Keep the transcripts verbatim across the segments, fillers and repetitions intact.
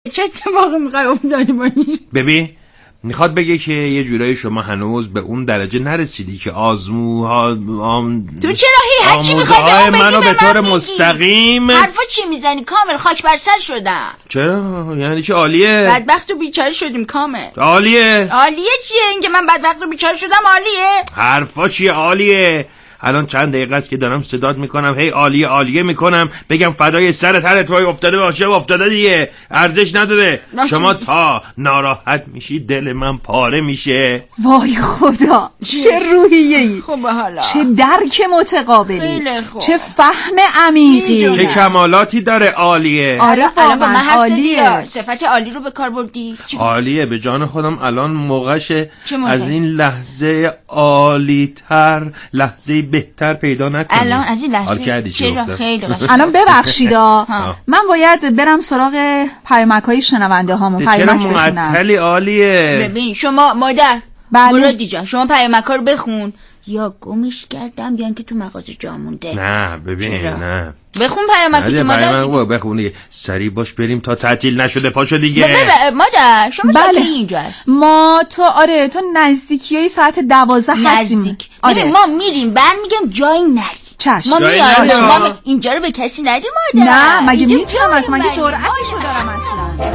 چه اتفاقی میخوای افتاده باشی؟ ببین میخواد بگه که یه جورایی شما هنوز به اون درجه نرسیدی که آزموها آم... تو چرا هی هر چی میخوای به اون منو به به طور من مستقیم حرفا چی میزنی کامل؟ خاک بر سر شدم. چرا؟ یعنی چه عالیه؟ بدبخت و بیچاره شدیم کامل. عالیه. عالیه چیه؟ اینکه من بدبخت و بیچاره شدم عالیه؟ حرفا چیه عالیه؟ الان چند دقیقه است که دارم صدات میکنم هی عالیه عالیه میکنم بگم فدای سرت هر اتفاقی افتاده باشه افتاده دیگه ارزش نداره. شما تا ناراحت میشی دل من پاره میشه. وای خدا چه روحیه‌ای. خب حالا چه درک متقابلی. خیلی خوب. چه فهم عمیقی. چه کمالاتی داره عالیه. آره واقعا عالیه. صفت عالی رو به کار بردی. عالیه به جان خودم الان موقعشه از این لحظه عالی تر لحظه بهتر پیدا نکنی. الان از این لحظه چرا خیلی قشنگ. الان ببخشیدا من باید برم سراغ پیامک‌های شنونده هامون پیامک بخونم. چرا معطلی عالیه. ببین شما مادر بله. مرادی جان شما پیامک‌ها رو بخون یا گمش کردم یا اینکه تو مغازه جا مونده. نه ببین چرا؟ نه بخون پیامکی تو مادر. پیامک بخون دیگه سری باش بریم تا تعطیل نشده پاشو دیگه. بله مادر شما بله. ساکن اینجاست. ما تو آره تو نزدیکیای ساعت دوازده هستیم. نزدیک. آره. ببین ما میریم برمیگم جایی نری. چشم. ما میاریم ما اینجا رو به کسی ندیم مادر. نه مگه میتونم اصلا مگه جرأتشو دارم اصلا.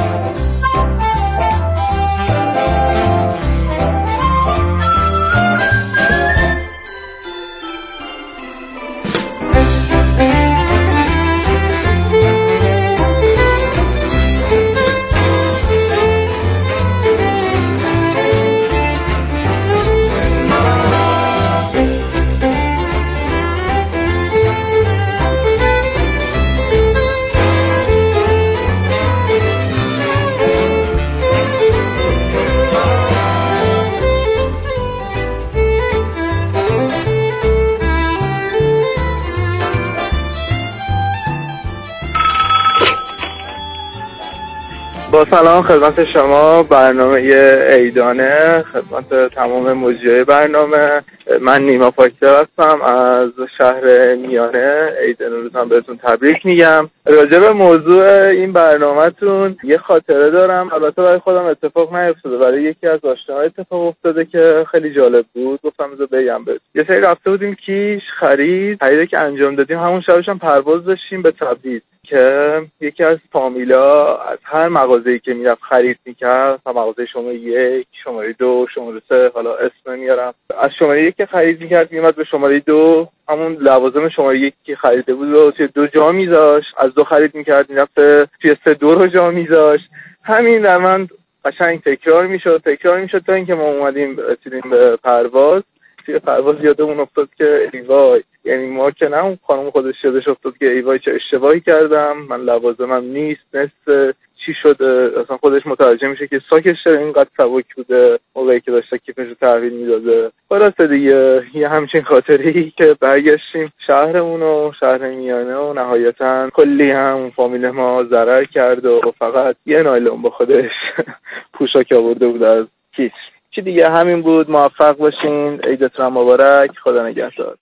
با سلام خدمت شما برنامه ایدانه خدمت تمام مجریای برنامه. من نیما پاکتر هستم از شهر میانه. عید نوروز هم بهتون تبریک میگم. راجع به موضوع این برنامه‌تون یه خاطره دارم. البته برای خودم اتفاق نیفتاده برای یکی از آشناها اتفاق افتاده که خیلی جالب بود. گفتم بذار بگم بهتون. یه سری رفته بودیم کیش خرید خریدی که انجام دادیم همون شبش هم پرواز داشتیم به تبریز که یکی از فامیلا از هر مغازه‌ای که میرفت خرید میکرد تا مغازه شماره یک، شماره دو، شماره سه، حالا اسم میارم، از شماره یک که خرید میکرد میومد به شماره دو همون لوازم شماره یک که خریده بود رو توی دو جا میذاشت، از دو خرید میکرد میرفت توی سه دو رو جا میذاشت. همین روند قشنگ تکرار میشد تکرار میشد تا اینکه ما اومدیم رسیدیم به پرواز. توی پرواز یادمون افتاد که ای وای، یعنی ما که نه اون خانم خودش یادش افتاد که ای وای چه اشتباهی کردم، من لوازمم نیست، نصف چی شده. اصلا خودش متوجه میشه که ساکش اینقدر سبک بوده موقعی که داشته کیفش رو تحویل میداده. خلاصه دیگه یه همچین خاطری که برگشتیم شهرمون و شهر میانه و نهایتا کلی هم فامیل ما ضرر کرد و فقط یه نایلون با خودش پوشاک آورده بود از کیش. چی دیگه همین بود. موفق باشین. عیدتون مبارک. خدا نگهدار.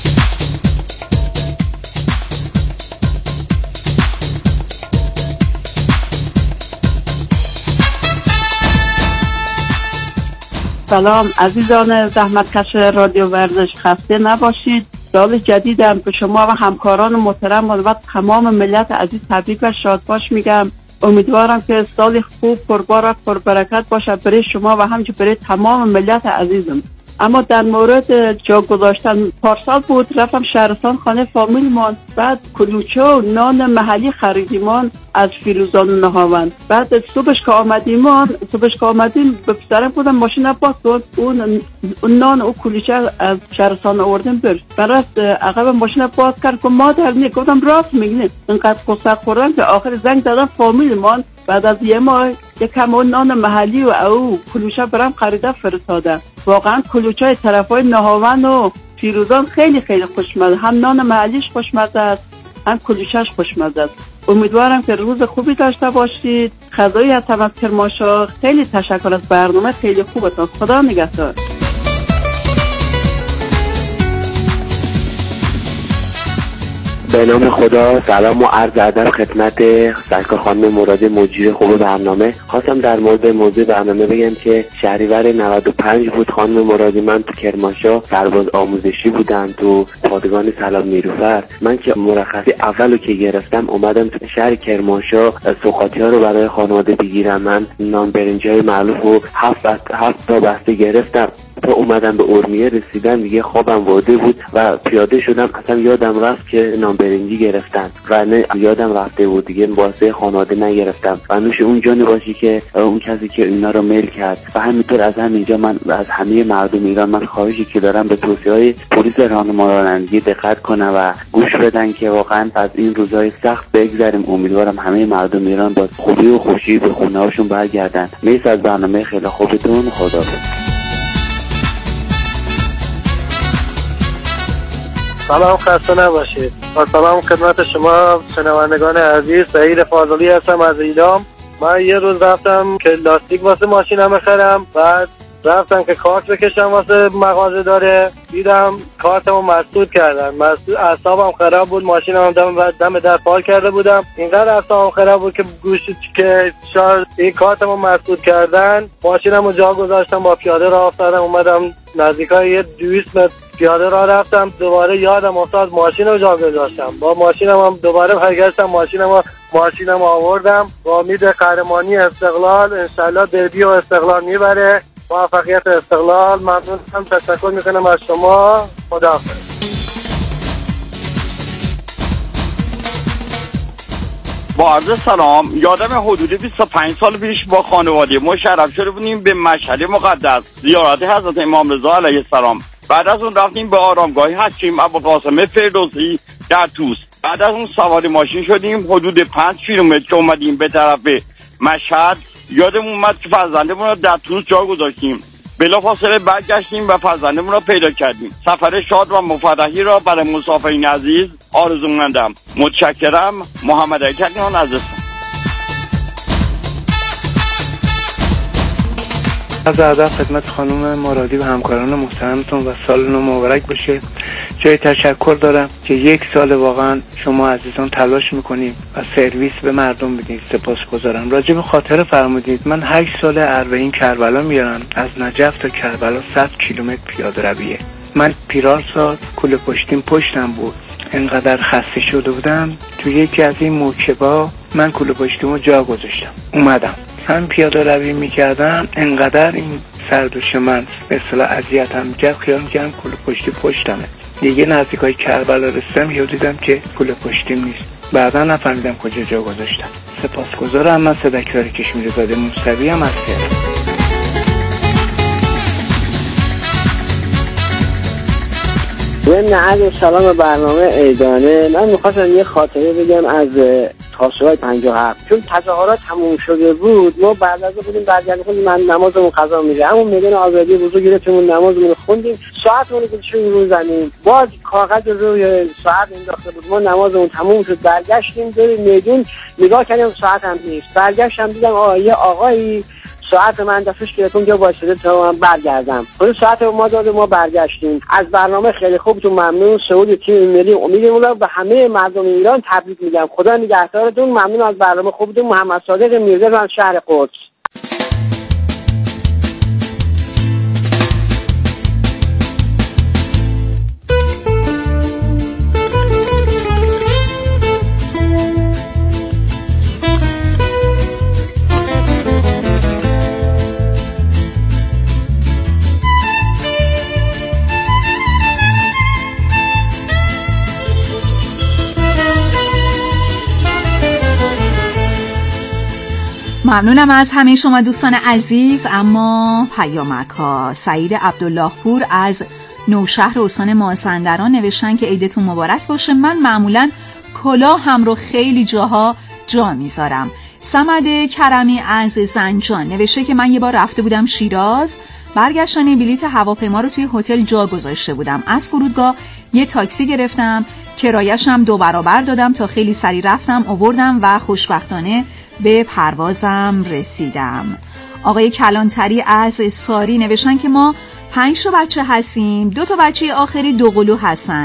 سلام عزیزان زحمتکش رادیو ورزش، خسته نباشید. سال جدیدم به شما و همکاران محترم و تمام ملت عزیز تبریک و شادباش میگم. امیدوارم که سال خوب پربار و پربرکت باشه برای شما و همچنین برای تمام ملت عزیزم. اما در مورد جا گذاشتن، پارسال بود رفتم شهرستان خانه فامیلمان، بعد کلوچه و نان محلی خریدیمان از فیروزان نهاوند. بعد صبحش که آمدیمان صبحش که آمدیم به پسرم بودم ماشین باز کن، اون اون نان و کلوچه از شهرستان آوردیم بر برست عقب ماشین باز کرد که مادر نی، گفتم راست میگی. اینقدر قصه خوردم که آخر زنگ دادم فامیلمان، بعد از یه ماه یکم اون نان محلی و او کلوچه برام خریده فرستادم. واقعا کلوچه طرفای نهاوند و فیروزان خیلی خیلی خوشمزه، هم نان محلیش خوشمزه است هم کلوچه‌اش خوشمزه است. امیدوارم که روز خوبی داشته باشید. خدایی از تمام کرماشا خیلی تشکر از برنامه، خیلی خوبه. تا خدا نگهدار. به نام خدا. سلام و عرض ادب خدمت سرکار خانم مرادی مجری خوب برنامه. خواستم در مورد موضوع برنامه بگم که شهریور نود و پنج بود خانم مرادی، من تو کرمانشاه سرباز آموزشی بودم تو پادگان سلام نیلوفر. من که مرخصی اولو که گرفتم اومدم تو شهر کرمانشاه سوغاتی ها رو برای خانواده بگیرم. من نان برنجای معروف و هفت هفت تا بسته گرفتم تا اومدم به ارمیه رسیدم دیگه خوابم برده بود و پیاده شدم. اصلا یادم رفت که نامبرنجی گرفتم و نه یادم رفته بود دیگه واسه خانواده نگرفتم و نوش اون جانی باشی که اون کسی که اینا رو میل کرد. و همینطور از همینجا من از همه مردم ایران من خواهشی که دارم به توصیه‌های پلیس راهنمایی رانندگی دقت کنن و گوش بدن که واقعا از این روزهای سخت بگذریم. امیدوارم همه مردم ایران با خوبی و خوشی به خونه‌هاشون برگردن. مرسی از برنامه خیلی خوبتون. خدا. سلام، خسته نباشید. با سلام خدمت شما شنوندگان عزیز. سعید فاضلی هستم از ایلام. من یه روز رفتم که لاستیک واسه ماشینم بخرم، بعد رفتم که کارت بکشم واسه مغازه داره، دیدم کارتمو مسدود کردن. مسدود اعصابم خراب بود، ماشینم دم دم در پارک کرده بودم. اینقدر اعصابم خراب بود که گوشی که شارژ این کارتمو مسدود کردن. ماشینمو جا گذاشتم، با پیاده راه افتادم، اومدم نزدیکای یه دویست متر پیاده راه رفتم. دوباره یادم افتاد ماشینمو جا گذاشتم. با ماشینم هم دوباره برگشتم، ماشینمو ماشینمو آوردم. با امید قهرمانی استقلال انشالله دربی و استقلال میبره. موفقیت استقلال. ممنونم، تشکر میکنم از شما. خداحافظ. با عرض سلام. یادم حدود بیست و پنج سال پیش با خانواده مشرف شده بودیم به مشهد مقدس زیارت حضرت امام رضا علیه السلام. بعد از اون رفتیم به آرامگاه حکیم ابوالقاسم فردوسی در طوس. بعد از اون سوار ماشین شدیم حدود پنج کیلومتر که اومدیم به طرف مشهد. یادمون اومد که فرزندمون رو در طوس جا گذاشتیم. بلافاصله برگشتیم و فرزندمون رو پیدا کردیم. سفر شاد و مفرحی را برای مسافرین عزیز آرزو مندم. متشکرم. محمد علی کنیان عزیز. از ادب خدمت خانم مرادی و همکاران محترمتون و سال نو مبارک باشه. جای تشکر دارم که یک سال واقعا شما عزیزان تلاش میکنید و سرویس به مردم بدید. سپاسگزارم. راجع به خاطره فرمودید. من هشت سال اربعین کربلا میرم. از نجف تا کربلا صد کیلومتر پیاده رویه. من پیرارسا کوله پشتیم پشتم بود. انقدر خسته شده بودم تو یکی از این موکبا من کوله پشتیمو جا گذاشتم اومدم. هم پیاده روی میکردم انقدر این سرد و شمن به اصطلاح اذیتم میکرد خیال میکردم کوله پشتی پشتمه. دیگه نزدیکای کربلا رسیدم یهو دیدم که کوله پشتیم نیست. بعدا نفهمیدم کجا جا گذاشتم. سپاسگزارم. من صدکرار کشمیر زاده موسوی هم از تهران. من سلام برنامه ایدانه. من میخواستم یه خاطره بگم از تاسوعای پنجاه و هفت. چون تظاهرات تموم شده بود ما بعد از اون بودیم برگردیم خودیم من نمازمون قضا میگه همون میدان آزادی بزرگ گرفتیم نمازمون خوندیم ساعتمون رو گذاشتیم رو زمین باز کاغذ روی ساعت انداخته بود. ما نمازمون تموم شد برگشتیم دور میدون نگاه کردیم ساعت هم نیست. برگشتم دیدم آقا یه آقایی ساعت من دستش گرفتم که واسطه تا من برگردم. خود ساعت ما داد ما برگشتیم. از برنامه خیلی خوبتون ممنون. سعود تیم ملی امیدمون رو به همه مردم ایران تبریک میگم. خدا نگهدارتون. ممنون از برنامه خوبتون. محمد صادق میرزا از شهر قدس. ممنونم از همه شما دوستان عزیز. اما پیامک ها. سعید عبدالله پور از نوشهر استان مازندران نوشتن که عیدتون مبارک باشه. من معمولا کلاه هم رو خیلی جاها جا میذارم. صمد کرمی از زنجان نوشته که من یه بار رفته بودم شیراز، برگشتن بلیت هواپیما رو توی هتل جا گذاشته بودم. از فرودگاه یه تاکسی گرفتم، کرایه‌ش هم دو برابر دادم تا خیلی سریع رفتم آوردم و خوشبختانه به پروازم رسیدم. آقای کلانتری از ساری نوشتن که ما پنج تا بچه هستیم، دو تا بچه آخری دوقلو هستن،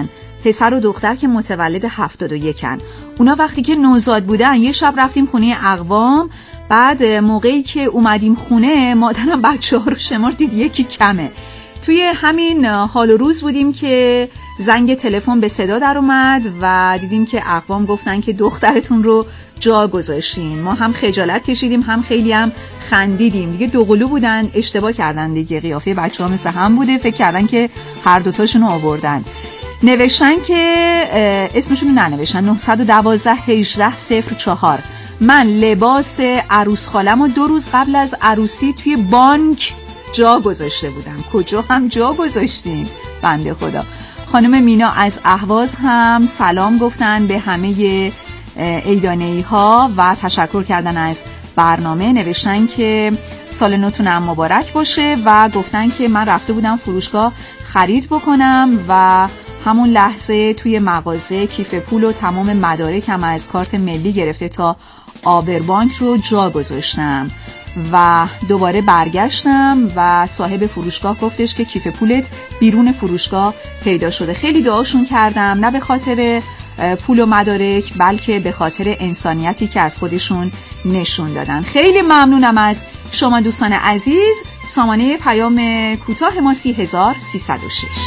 پسر و دختر که متولد هفتاد و یکن. اونا وقتی که نوزاد بودن یه شب رفتیم خونه اقوام، بعد موقعی که اومدیم خونه مادرم بچه ها رو شمار دید یکی کمه. توی همین حال و روز بودیم که زنگ تلفن به صدا در اومد و دیدیم که اقوام گفتن که دخترتون رو جا گذاشتین. ما هم خجالت کشیدیم هم خیلی هم خندیدیم. دیگه دوقلو بودن، اشتباه کردن دیگه، قیافه بچه‌ها مثل هم بوده، فکر کردن که هر دوتاشون رو آوردن. نوشتن که اسمشون رو ننوشتن. نه یک دو هجده صفر چهار. من لباس عروس خالم رو دو روز قبل از عروسی توی بانک جا گذاشته بودم. کجا هم جا گذاشتیم بنده خدا. خانم مینا از اهواز هم سلام گفتن به همه ایدانه‌ای ها و تشکر کردن از برنامه. نوشتن که سال نوتونم مبارک باشه و گفتن که من رفته بودم فروشگاه خرید بکنم و همون لحظه توی مغازه کیف پول و تمام مدارکم از کارت ملی گرفته تا آبربانک رو جا گذاشتم و دوباره برگشتم و صاحب فروشگاه گفتش که کیف پولت بیرون فروشگاه پیدا شده. خیلی دعاشون کردم، نه به خاطر پول و مدارک بلکه به خاطر انسانیتی که از خودشون نشون دادن. خیلی ممنونم از شما دوستان عزیز. سامانه پیام کوتاه ما سی هزار سیصد و شش.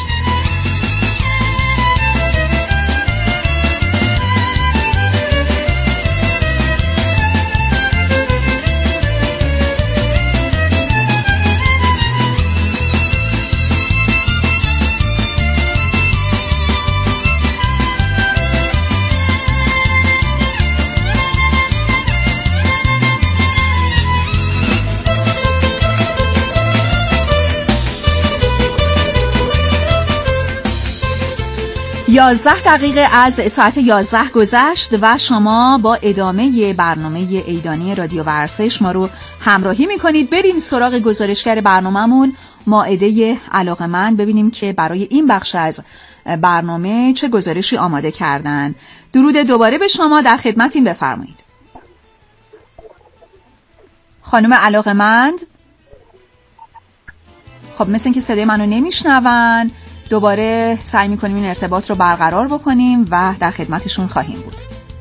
یازده دقیقه از ساعت یازده گذشت و شما با ادامه برنامه ایدانی رادیو ورزش ما رو همراهی میکنید. بریم سراغ گزارشگر برنامه‌مون مائده علاقه‌مند، ببینیم که برای این بخش از برنامه چه گزارشی آماده کردن. درود دوباره به شما، در خدمتیم، بفرمایید. خانم علاقه‌مند، خب مثل اینکه صدای منو نمیشنون. دوباره سعی میکنیم این ارتباط رو برقرار بکنیم و در خدمتشون خواهیم بود.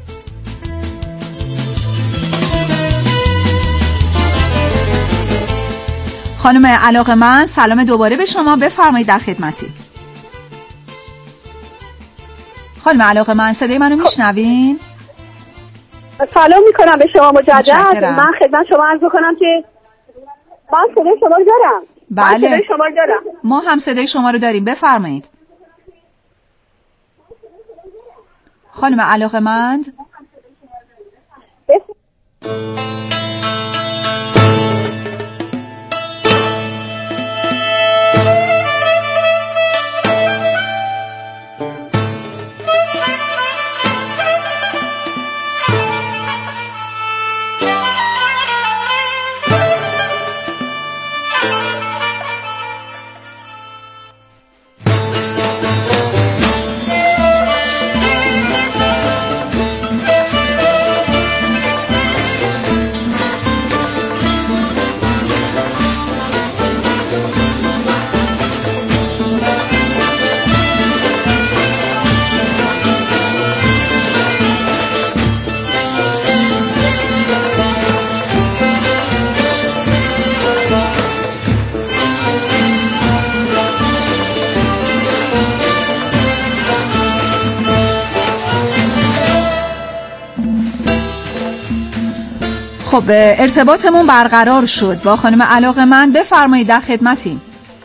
خانم علاقه‌مند سلام دوباره به شما، بفرمایید، در خدمتی. خانم علاقه‌مند صدای منو میشنوین؟ سلام میکنم به شما مجدد. من خدمت شما عرض کنم که من صدای شما رو دارم. بله، صدای شما رو دارم. ما هم صدای شما رو داریم، بفرمایید. خانم علاقه‌مند خب ارتباطمون برقرار شد با خانم علاقه‌مند، بفرمایید، در خدمتیم.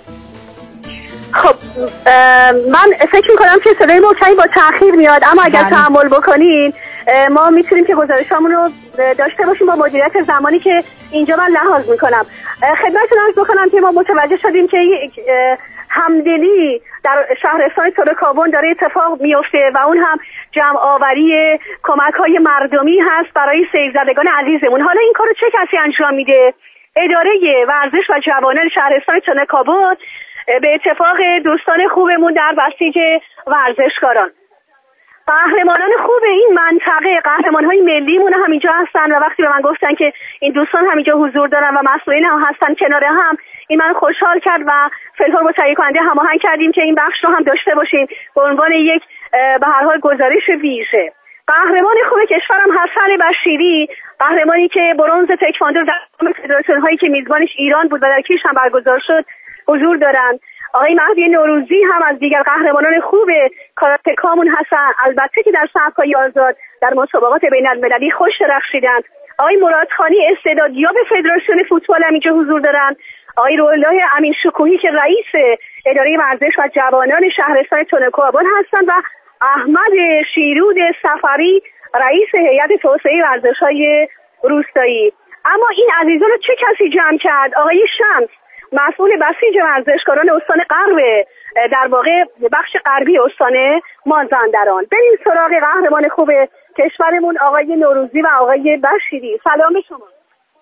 خب من فکر میکنم که صدای محکمی با تأخیر میاد، اما اگر بله. تحمل بکنین ما میتونیم که گزارشامون رو داشته باشیم با مدیریت زمانی که اینجا من لحاظ میکنم. خدمتتون عرض بکنم که ما متوجه شدیم که یک همدلی در شهرستان تورکابون داره اتفاق میفته و اون هم جمع آوری کمک های مردمی هست برای سیل زدگان عزیزمون. حالا این کارو چه کسی انجام میده؟ اداره ورزش و جوانان شهرستان تورکابون به اتفاق دوستان خوبمون در بسیج ورزشکاران. قهرمانان خوب این منطقه، قهرمان‌های ملیمون هم اینجا هستن و وقتی به من گفتن که این دوستان هم اینجا حضور دارن و مسئولین هم هستن کنار هم، این من خوشحال کرد و فلفل با تهیه کننده هماهنگ کردیم که این بخش رو هم داشته باشیم به عنوان یک به هر حال گزارش ویژه. قهرمان خوب کشورم حسن بشیری، قهرمانی که برنز تکواندو در فدراسیون هایی که میزبانش ایران بود و در کیش هم برگزار شد حضور دارن. آقای مهدی نوروزی هم از دیگر قهرمانان خوب کاراتکامون هستن، البته که در سبک‌های آزاد در مسابقات بین‌المللی خوش درخشیدند. آقای مرادخانی استعدادیاب فدراسیون فوتبال هم اینجا حضور دارن. آقای روح‌الله امین شکوهی که رئیس اداره ورزش و جوانان شهرستان تونکوآبان هستند و احمد شیرود سفری رئیس هیئت توسعه ورزش‌های روستایی. اما این عزیزان رو چه کسی جمع کرد؟ آقای شمس مسئول بسیج ورزشکاران استان غرب، در واقع بخش غربی استان مازندران. بریم سراغ قهرمان خوب کشورمون آقای نوروزی و آقای بشیری. سلام به شما.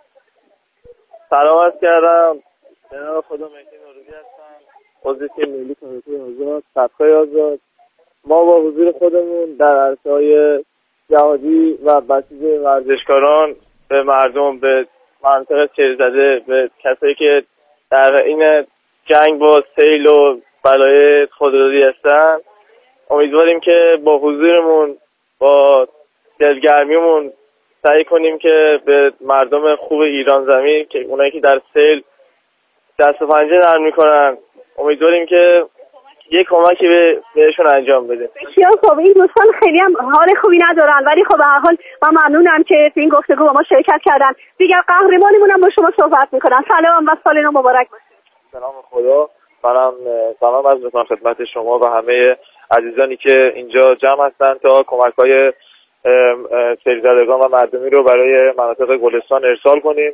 سلام عرض کردم. جناب خدا مهدی نوروزی هستم، عضو تیم ملی کاراته آزاد، سبک‌های آزاد. ما با حضور خودمون در عرصه‌های جهادی و بسیج ورزشکاران به مردم، به منطقه چهرزده، به کسایی که در این جنگ با سیل و بلای خودروزی هستن، امیدواریم که با حضورمون، با دلگرمیمون سعی کنیم که به مردم خوب ایران زمین که اونایی که در سیل دست و پنجه نرم میکنن، امیدواریم که یک کمکی به بهشون انجام بده. بسیار خوب. این دوستان خیلی هم حال خوبی ندارن، ولی خب به هر حال من ممنونم که تو این گفتگو با ما شرکت کردن. دیگر قهرمانمون هم با شما صحبت میکنن. سلام و سال نو مبارک باشه. سلام خدا. منم سلام عرض میکنم خدمت شما و همه عزیزانی که اینجا جمع هستن تا کمک‌های سیل‌زدگان و مردمی رو برای مناطق گلستان ارسال کنیم.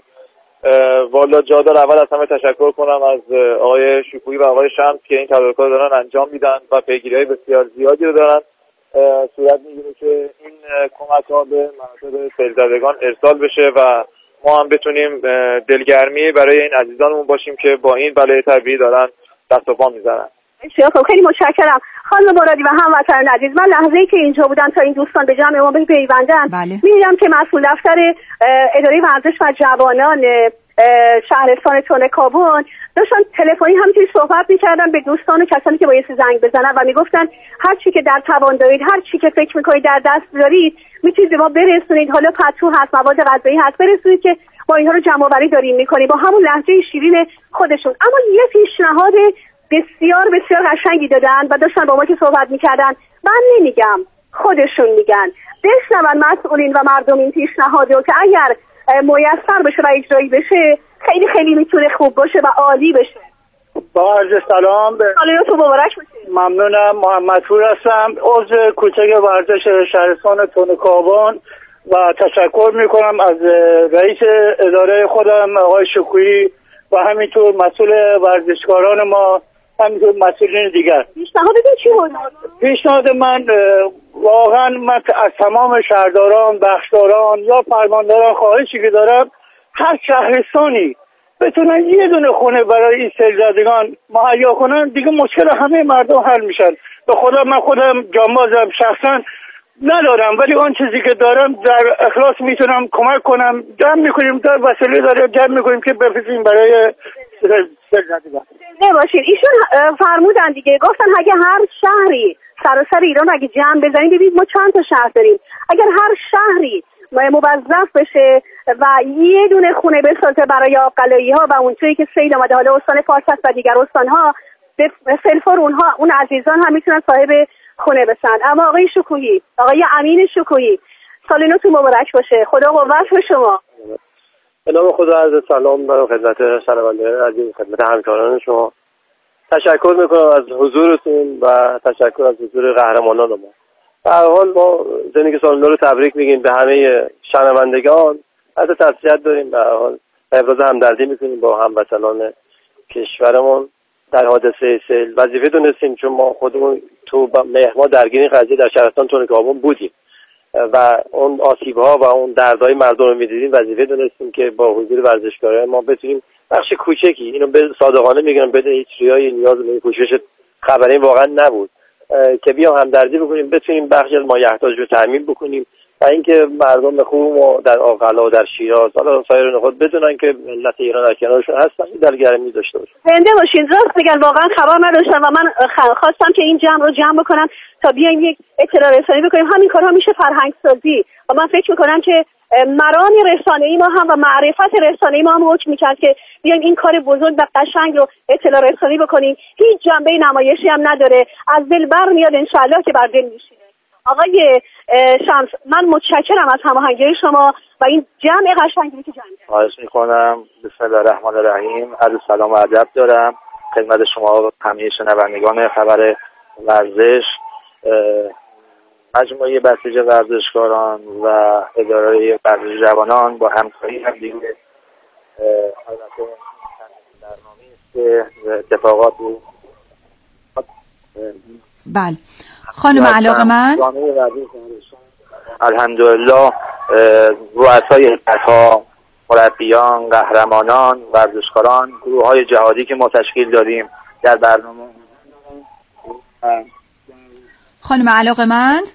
والا جا داره اول از همه تشکر کنم از آقای شکوهی و آقای شمس که این تدارکات دارن انجام میدن و پیگیری‌های بسیار زیادی رو دارن صورت میگیره که این کمک‌ها به مناطق سیل‌زدگان ارسال بشه و ما هم بتونیم دلگرمی برای این عزیزانمون باشیم که با این بلای طبیعی دارن دست و پا میزنن. خب خیلی متشکرم خانم مرادی و هموطنان عزیز. من لحظه‌ای که اینجا بودن تا این دوستان به جمع ما پیوندن بله. می‌دیدم که مسئول دفتر اداره ورزش و جوانان شهرستان تونکوآبان داشتن تلفنی همینجوری صحبت می‌کردن به دوستان و کسانی که بایستی زنگ بزنن و میگفتن هر چی که در توان دارید، هر چی که فکر می‌کنید در دست دارید میتونید به ما برسونید. حالا پتو هست، مواد غذایی هست، برسونید که ما اینها رو جمع‌آوری داریم می‌کنیم با همون لهجه شیرین خودشون. اما یه پیشنهاد بسیار بسیار قشنگی دادن و داشتن با ما که صحبت میکردن. من نمیگم، خودشون میگن. بشنون مسئولین و مردم این پیشنهاد رو که اگر میسر بشه و اجرایی بشه خیلی خیلی میتونه خوب باشه و عالی بشه. با عرض سلام به سالتون مبارک باشه. ممنونم. محمد پور هستم، عضو کوچک ورزش شهرستان تونکوآبان و تشکر میکنم از رئیس اداره خودم آقای شکوهی و همینطور مسئول ورزشکاران ما، همینطور مسئولین دیگر. پیشنهادتون چی بود؟ پیشنهاد من واقعا من از تمام شهرداران، بخشداران یا فرمانداران خواهشی که دارم هر شهرستانی بتونن یه دونه خونه برای این سیل‌زدگان مهیا کنن، دیگه مشکل همه مردم حل میشن. به خدا من خودم جانبازم، شخصا ندارم، ولی آن چیزی که دارم در اخلاص میتونم کمک کنم. جمع میکنیم، در وسیله داریم جمع میکنیم که بفرستیم برای سیل‌زدگان. نه باشید. ایشون فرمودن دیگه، گفتن اگه هر شهری سراسر ایران اگه جمع بزنیم، ببینید ما چند تا شهر داریم، اگر هر شهری موظف بشه و یه دونه خونه بسازه برای آقلایی ها و اونجوری که سیل اومده، حالا استان فارس و دیگر استان ها، به فلفور اونها اون عزیزان هم میتونن صاحب خونه بشن. اما آقای شکوهی، آقای امین شکوهی، سال نوتون مبارک باشه. خدا قوت به شما. به نام خدا عرض سلام برای خدمت شنوندگان عزیز، خدمت همکاران شما. تشکر میکنم از حضورتون و تشکر از حضور قهرمانان ما. به هر حال ما زندگی سال نو رو تبریک میگیم به همه شنوندگان. از تسلیت داریم، به هر حال ابراز همدردی میکنیم با هموطنان کشورمون در حادثه سیل. وظیفه دونستیم چون ما خودمون تو مهما درگیر قضیه در شهرستان تونکوآبان بودیم و اون آسیب‌ها و اون دردهای مردم رو می‌دیدیم، وظیفه دونستیم که با حضور ورزشکاران ما بتونیم بخش کوچکی، اینو به صادقانه میگم، بده هیچ ریایی نیاز به پوشش خبری واقعا نبود، که بیام همدردی بکنیم، بتونیم بخشی از مایحتاج رو تامین بکنیم و اینکه مردم خوب و در آقلا و در شیراز حالا سایر نقاط بدونن که ملت ایران در کنارشون هستن، دلگرمی داشته باشن. زنده باشین. راست میگن، واقعا خبر نداشتم و من خواستم که این جمع رو جمع بکنم تا بیایم یک اطلاع رسانی بکنیم. همین کارها میشه فرهنگ سازی و من فکر میکنم که مرام رسانه‌ای ما هم و معرفت رسانه‌ای ما هم حکم می‌کرد که بیایم این کار بزرگ و قشنگ رو اطلاع رسانی بکنیم. هیچ جنبه نمایشی هم نداره، از دل بر میاد، انشالله که بر دل میشینه. آقای شمس، من متشکرم از هماهنگی شما و این جمع قشنگی که جمع کردید. خواهش می‌کنم. بسم الله الرحمن الرحیم. عرض سلام و ادب دارم خدمت شما همه شنوندگان خبر ورزش. مجموعه بسیج ورزشکاران و اداره ورزش جوانان با همکاری هم دیگه البته برنامه‌ای است که اتفاقات رو بله خانم علاقمند الحمدلله رؤسای هیئت‌ها، مربیان، قهرمانان، ورزشکاران، گروه‌های جهادی که ما تشکیل دادیم در برنامه خانم علاقمند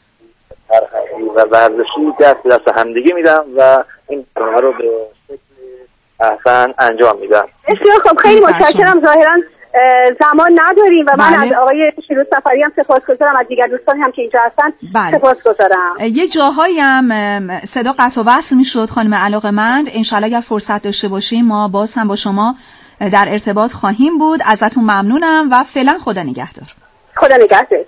و ورزشی دست به دست همدیگه میدم و این برنامه رو به شکل احسن انجام میدم. بسیار خب، خیلی متشکرم. ظاهرا زمان نداریم و من از آقای شیروز سفری هم سپاسگزارم، از دیگر دوستانی هم که اینجا هستن سپاسگزارم. یه جاهایی هم صدا قطع و وصل میشد خانم علاقمند. انشالله اگر فرصت داشته باشیم ما باز هم با شما در ارتباط خواهیم بود. ازتون ممنونم و فعلا خدا نگهدار. خدا نگهدار.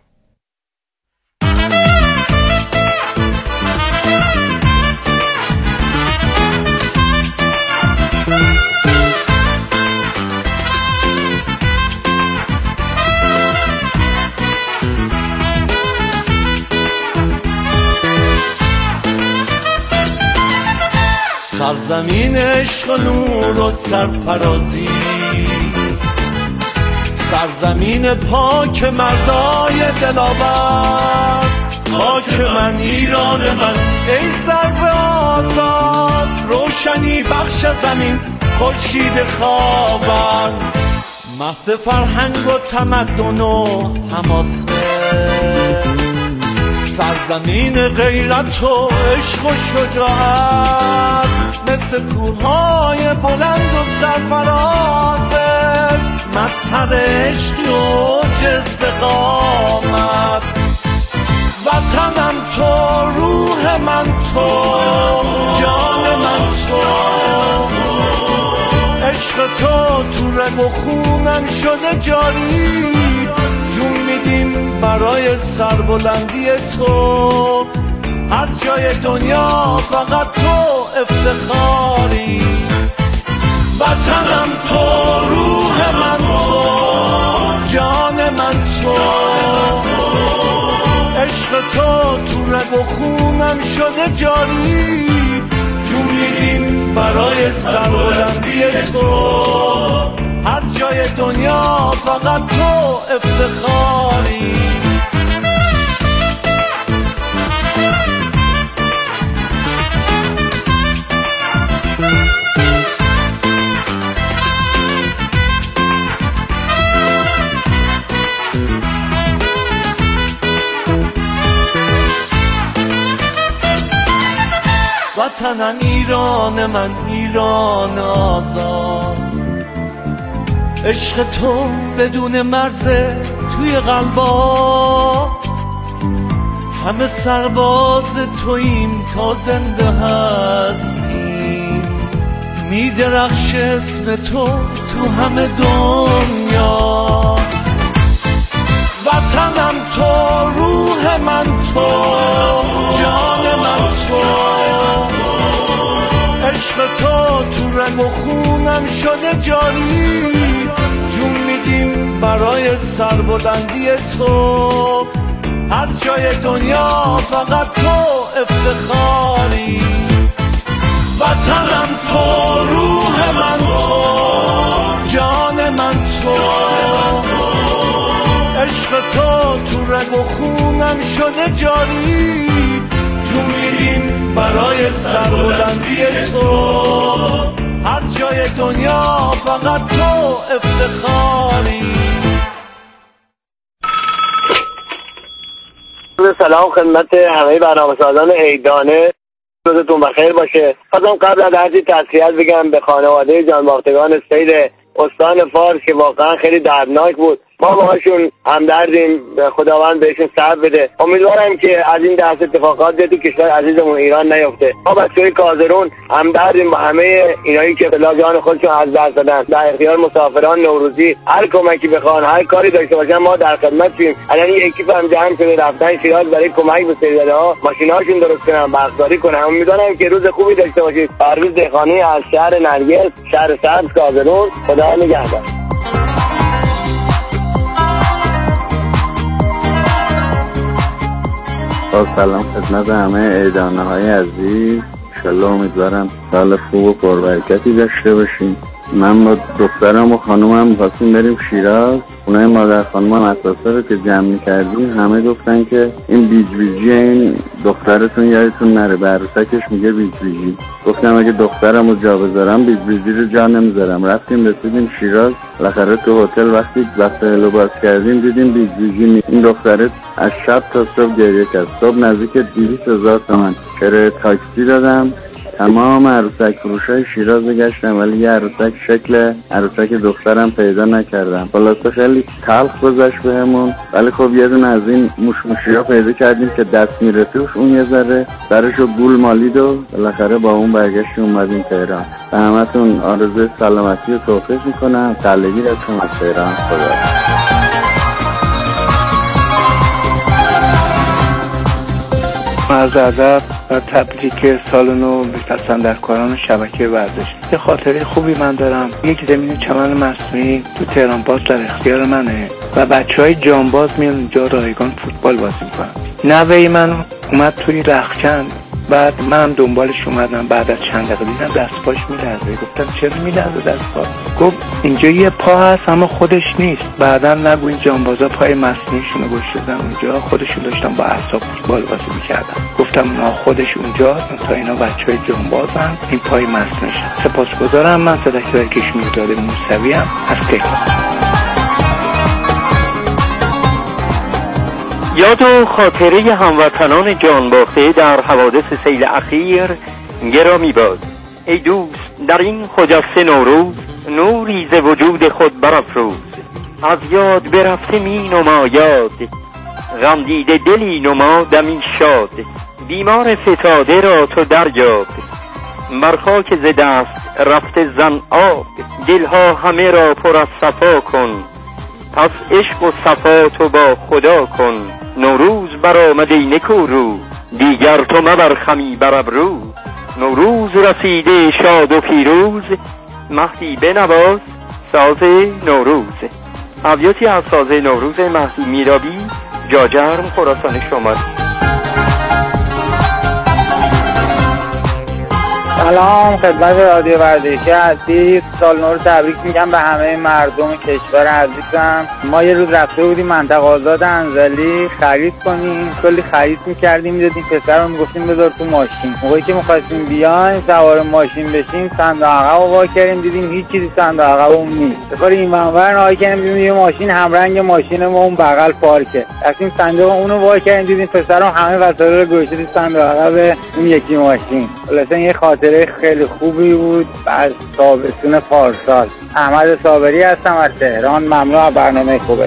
سرزمین عشق و نور و سرفرازی، سرزمین پاک مردای دلاور، خاک من ایران من ای سرو آزاد، روشنی بخش زمین خورشید خاور، مهد فرهنگ و تمدن و حماسه، سرزمین غیرت و عشق و شجاعت، مثل کوههای بلند و سرفرازه، مظهر عشقی و اوج استقامت، وطنم تو، روح من تو، جان من تو، عشق تو تو رگ و خونم شده جاری، جون میدیم برای سربلندی تو، هر جای دنیا فقط تو افتخاری، وطنم تو، روح من تو، جان من تو، عشق تو تو رگ و خونم شده جاری، جون میدیم برای سربلندی تو، هر جای دنیا فقط تو افتخاری. وطنم ایران من، ایران آزاد، عشق تو بدون مرزه توی قلبا، همه سرباز توییم تا زنده هستیم، میدرخش اسم تو تو همه دنیا، وطنم تو، روح من تو، جان من تو، عشق تو تو رگ و خونم شده جاری، جون میدیم برای سربلندی تو، هر جای دنیا فقط تو افتخاری، وطنم تو، روح من تو، جان من تو، عشق تو تو رگ و خونم شده جاری، جون میدیم برای سربلندی تو، هر جای دنیا فقط تو افتخاری. عرض سلام خدمت همه برنامه‌سازان ایدانه. روزتون بخیر باشه. خواستم قبل از هر چیز تسلیت بگم به خانواده جانباختگان سید استان فارس که واقعا خیلی دردناک بود. ما باهاشون همدردیم، خداوند بهشون صبر بده. امیدوارم که از این دست اتفاقات تو کشور عزیزمون ایران نیفته. ما بچه‌های کازرون همدردیم با همه اینایی که بلا جان خودشون از دست دادن. در اختیار مسافران نوروزی هر کمکی بخوان، هر کاری داشته باشن ما در خدمتیم. الان این اکیپ هم جمع شده رفتن شیراز برای کمک به سیدها، ماشیناشون درست کنن، بخشداری کنن. امیدوارم که روز خوبی داشته باشید. پرویز دهقانی از شهر نرگس، شهر سبز کازرون. خدا نگهدار. با سلام خدمت همه ایدانه های عزیز. انشالله امیدوارم سال خوب و پربرکتی داشته باشیم. من با دخترم و خانومم می‌خواستیم بریم شیراز. اونای مادر خانومم اساسا رو که جمع می‌کردیم همه گفتن که این بیج بیجی این دخترتون یادتون نره، به عروسکش میگه بیج بیجی. گفتم اگه دخترم رو جا بذارم بیج بیجی رو جا نمیذارم. رفتیم رسیدیم شیراز، بالاخره تو هتل وقتی وسایل رو باز کردیم دیدیم بیج بیجی نیست. این دختره از شب تا صبح گریه کرد. صبح نزدیک دویست هزار تومان کرایه تاکسی دادم. تمام عروسک فروشای شیراز گشتم ولی یه عروسک شکل عروسک دخترم پیدا نکردم. خلاصه خیلی تلخ گذشت بهمون، ولی خب یه دونه از این موشموشی ها پیدا کردیم که دست میره توش، اون یه ذره درشو گول مالید و بالاخره با اون برگشتیم اومدیم تهران. به همتون آرزوی سلامتی و توفیق میکنم. تلگی هستم از تهران. خدا عرض ادب و تبریک سال نو به پسندرکاران شبکه ورزش. یه خاطره خوبی من دارم. یک زمین چمن مصنوعی تو تهران باز در اختیار منه و بچهای جانباز میان اونجا رایگان فوتبال بازی میکنن. نوه‌ی من اومد توی رختکن، بعد من دنبالش اومدم. بعد از چند دقیقه دیدم دست پاش میلرزه. گفتم چرا میلرزه دست پا؟ گفت اینجا یه پا هست اما خودش نیست. بعدا نگو این جانبازا پای مصنوعیشونو گذاشتن اونجا، خودشون داشتن با اعصاب فوتبال بازی میکردن. گفتم اونا خودش اونجا تا اینا بچهای جانبازن، این پای مصنوعیشون. سپاسگزارم. من صدک کشمیر داده موسوی ام از تهران. یاد و خاطره هموطنان جانباخته در حوادث سیل اخیر گرامی باد. ای دوست در این خجسته نوروز نوری ز وجود خود برافروز. از یاد برفته می نماید غم دیده دلی نما دمی شاد. بیمار فتاده را تو دریاب بر خاک ز دست رفته زن آب. دلها همه را پر از صفا کن پس عشق و صفا تو با خدا کن. نوروز برآمد ای نکو رو دیگر تو مبر خمی بر ابرو. نوروز رسیده شاد و پیروز مهدی بنواز ساز نوروز. ابیاتی از ساز نوروز مهدی میرابی، جاجرم، خراسان شمال. سلام خدمت رادیو ورزشی عزیز. سال نو رو تبریک میگم به همه مردم کشور عزیزم. ما یه روز رفته بودیم منطقه آزاد انزلی خرید کنیم، کلی خرید میکردیم، میدادیم پسر رو میگفتیم بذار تو ماشین. موقعی که میخواستیم بیایم سوار ماشین بشیم صندوق عقب رو وا کردیم دیدیم هیچ چیزی صندوق عقبمون نیست. بخاطر این منور نگاه کردیم دیدیم یه ماشین همرنگ ماشین ما اون بغل پارکه. رفتیم صندوق اون رو وا کردیم دیدیم پسر همه وسایل رو گذاشته تو صندوق عقب اون یکی ماشین. خلاص یه خاطره خیلی خوبی بود از تابستون پارسال. احمد صابری هستم از تهران. ممنون از برنامه خوبتون.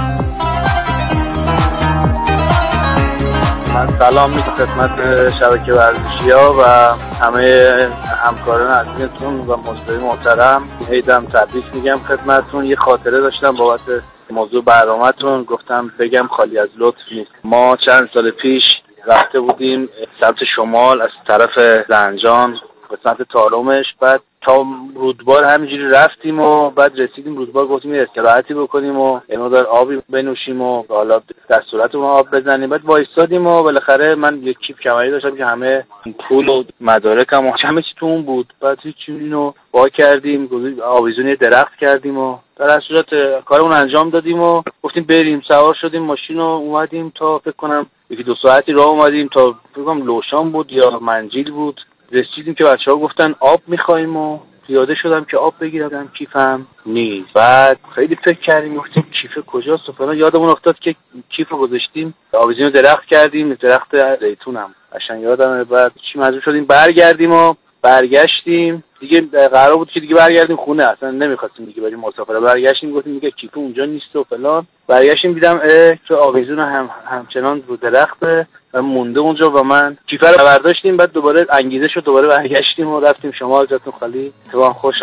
من سلام میکنم خدمت شبکه ورزشی ها و همه همکاران عزیزتون و مجری محترم. عیدم تبریک میگم خدمتتون. یه خاطره داشتم بابت موضوع برنامه‌تون، گفتم بگم خالی از لطف نیست. ما چند سال پیش رفته بودیم سمت شمال از طرف زنجان به سمت تارمش، بعد تا رودبار همینجوری رفتیم و بعد رسیدیم رودبار گفتیم یه استراحتی بکنیم و یه مقدار آبی بنوشیم و حالا در صورتمون آب بزنیم. بعد وایسادیم و بالاخره من یک کیف کمری داشتم که همه پول و مدارکم و همه چی تو اون بود. بعد هیچ اینو وا کردیم، آویزون درخت کردیم و در هر صورت کارمون انجام دادیم و گفتیم بریم. سوار شدیم ماشین رو اومدیم تا فکر کنم یکی دو ساعتی راه اومدیم تا فکر کنم لوشان بود یا منجیل بود. رسیدیم که بچه‌ها گفتن آب می‌خوایم و پیاده شدم که آب بگیرم، کیفم نیست. بعد خیلی فکر کردیم گفتیم کیف کجاست و فلان. یادمون افتاد که کیف رو گذاشتیم آویزون درخت کردیم، درخت زیتونم قشنگ یادمه. بعد چی مجبور شدیم برگردیم و برگشتیم دیگه، قرار بود که دیگه برگردیم خونه، اصلا نمیخواستیم دیگه بریم مسافرت. برگشتیم گفتیم دیگه کیف اونجا نیست و فلان. برگشتیم دیدم تو آویزون هم همچنان رو درخته و مونده اونجا و من کیف رو برداشتیم. بعد دوباره انگیزه شد دوباره برگشتیم و رفتیم شما جاتون خالی. تو خوش